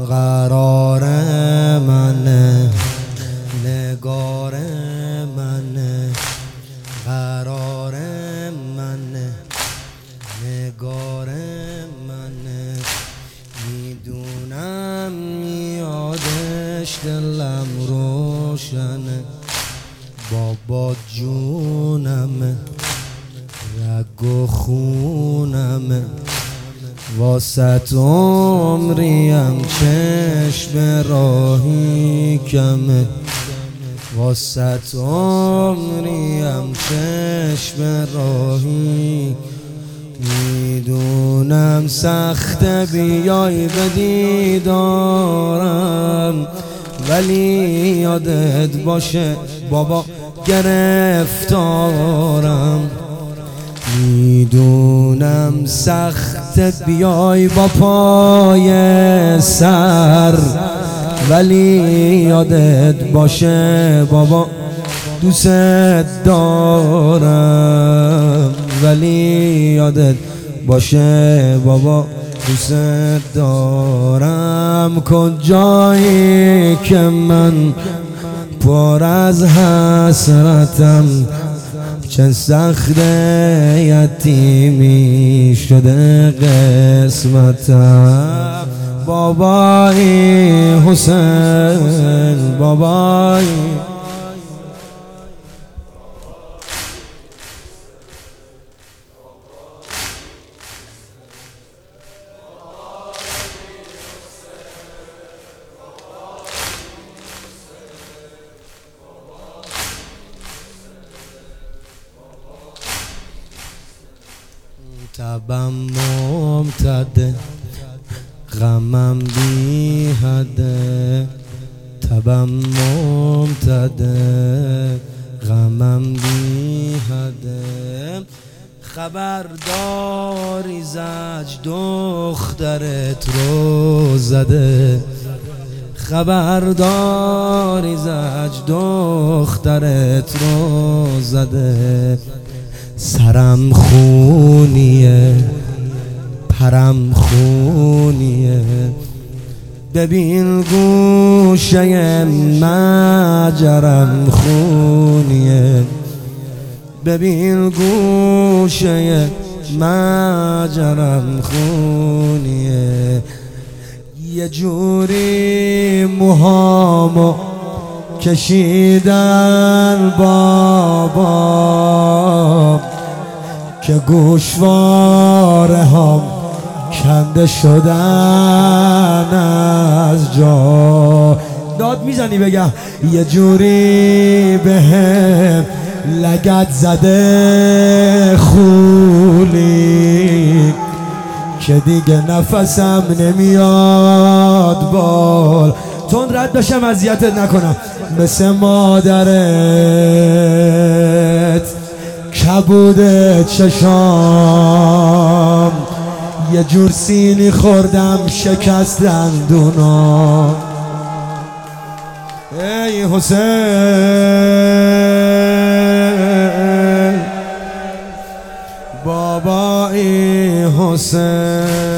قرار من، نگار من، قرار من، نگار من. میدونم یادش دلم روشنه، بابا جونم، رگ و خونم، واسط عمریم چشم راهی کمه، واسط عمریم چشم راهی. میدونم سخت بیای به دیدارم، ولی یادت باشه بابا گرفتارم. میدونم سخت بیای با پای سر، ولی یادت باشه بابا دوست دارم، ولی یادت باشه بابا دوست دارم. کجایی که من پر از حسرتم، چه سخت یتیمی شده قسمتم. بابای حسین، بابای تبم ممتده، غمم بی حده، تبم ممتده، غمم بی حده. خبرداری زج دخترت رو زده، خبرداری زج دخترت رو زده. سرم خونیه، پرم خونیه، ببین گوشه مجرم خونیه، ببین گوشه مجرم خونیه. یه جوری موهامو کشیدن بابا که گوشواره هم کنده شدن از جا. داد میزنی بگم یه جوری بهم لگد زده خولی که دیگه نفسم نمیاد بال. تون رد بشم اذیتت نکنم، مثل مادرت کبود چشام، یه جور سینی خوردم شکست دندونام. ای حسین، بابای حسین.